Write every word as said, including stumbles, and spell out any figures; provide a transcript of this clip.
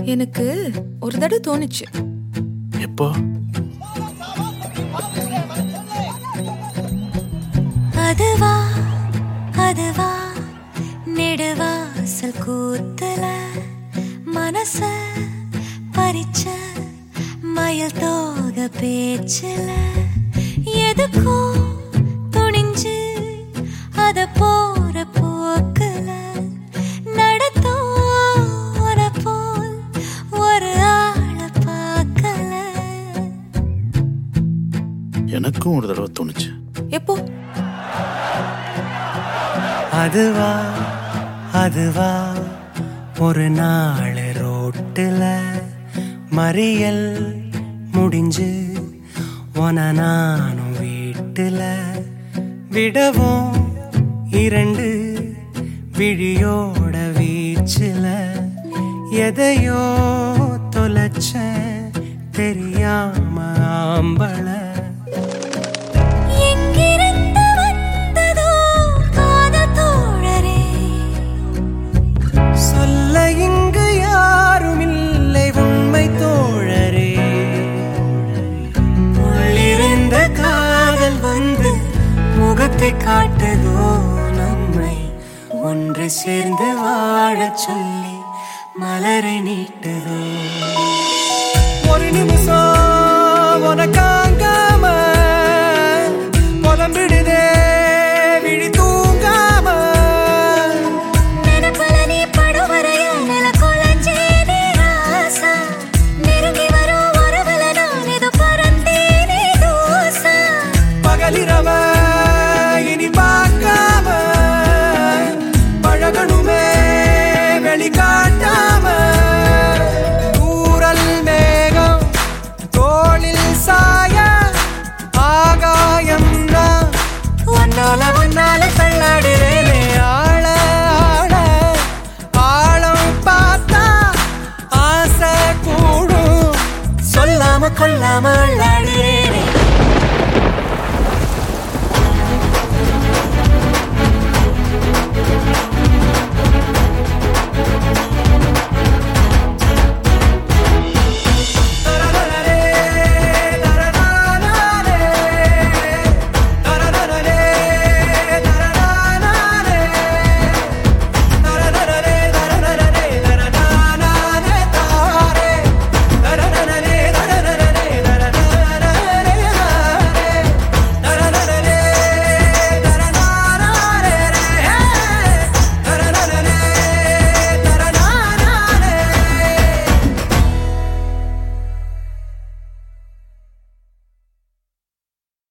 எனக்கு ஒரு தடவை தோணுச்சு. எப்போ? அதுவா அதுவா நெடுவாசல் கூத்துல மனச பறிச்ச மயில் தோக பேச்சுல எதுக்கோ துணிஞ்சு அத போற போக்குல நடத்தோன போல் ஒரு ஆள பார்க்கல. எனக்கும் ஒரு தடவை தோணுச்சு. எப்போ? அதுவா அதுவா ஒரு நாள் ரோட்டுல மறியல் முடிஞ்சு உன நானும் வீட்டுல விடவும் இரண்டு விழியோட வீச்சுல எதையோ தொலைச்ச தெரியாம ஆம்பள முகத்தை காட்டுதோ நம்மை ஒன்று சேர்ந்து வாழ சொல்லி மலரை நீட்டுதோ. ஒரு நிமிஷம் உனக்காங்காம புலம்பிடுதே விழி தூங்காம நினைப்பல நீ படுவரையா நில கொலஞ்சேனே ராசா நெருங்கி வரும் உறவுல நான் இது பறந்தேனே தோசா பகலிரவ இனி பார்க்காம பழகணுமே வெளி காட்டாம தூரல் மேகம் தோளில் சாய ஆகாயம் தான் ஒன்னால ஒன்னால தள்ளாடுறேனே ஆள ஆள ஆழம் பார்த்தா ஆசை கூடும் சொல்லாம கொல்லாம அள்ளாடு